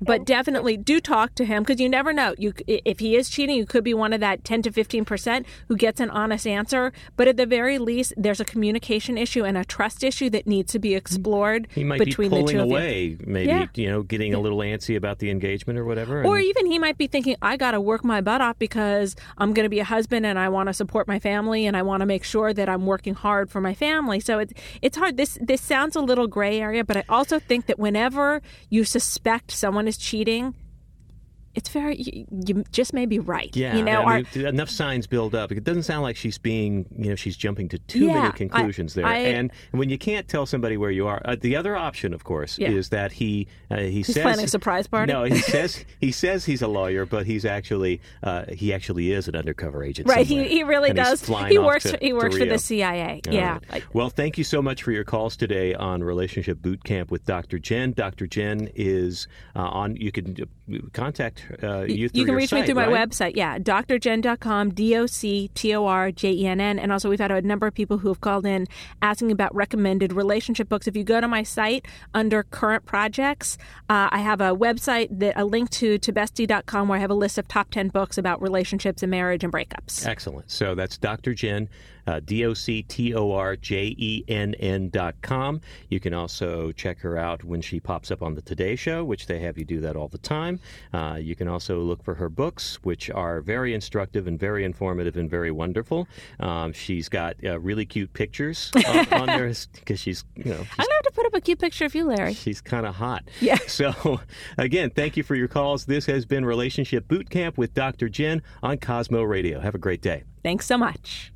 but definitely do talk to him because you never know. You, if he is cheating, you could be one of that ten to fifteen percent who gets an honest answer. But at the very least, there's a communication issue and a trust issue that needs to be explored he might between be the pulling two away, of you. maybe, Yeah. you know, getting a little antsy about the engagement or whatever. Or and- even he might be thinking, I got to work my butt off because I'm going to be a husband and I want to support my family and I want to make sure that I'm working hard for my family. So it's it's hard. This this sounds a little gray area, but I also think that whenever you suspect someone is cheating, it's very, you, you just may be right. Yeah, you know, I mean, our, enough signs build up. It doesn't sound like she's being, you know, she's jumping to too Yeah, many conclusions I- there. I- and when you can't tell somebody where you are, uh, the other option, of course, Yeah. is that he uh, he He's says planning a surprise party. No, he says he says he's a lawyer, but he's actually uh, he actually is an undercover agent. right. He, somewhere. he really And he's does. flying He off works. to- he works to for Rio. the C I A. All yeah. right. Well, thank you so much for your calls today on Relationship Boot Camp with Doctor Jen. Doctor Jen is uh, on. You can uh, contact uh, you through You can your reach site, me through my right? website, yeah, d r jen dot com, D O C T O R J E N N. And also we've had a number of people who have called in asking about recommended relationship books. If you go to my site under current projects, uh, I have a website, that a link to to bestie dot com where I have a list of top ten books about relationships and marriage and breakups. Excellent. So that's Doctor Jen, uh, D O C T O R J E N N dot com. You can also check her out when she pops up on the Today Show, which they have you do that all the time. Uh, you can also look for her books, which are very instructive and very informative and very wonderful. Um, she's got uh, really cute pictures on, on there because she's, you know, I'm going to have to put up a cute picture of you, Larry. she's kind of hot. Yeah. So, again, thank you for your calls. This has been Relationship Boot Camp with Doctor Jen on Cosmo Radio. Have a great day. Thanks so much.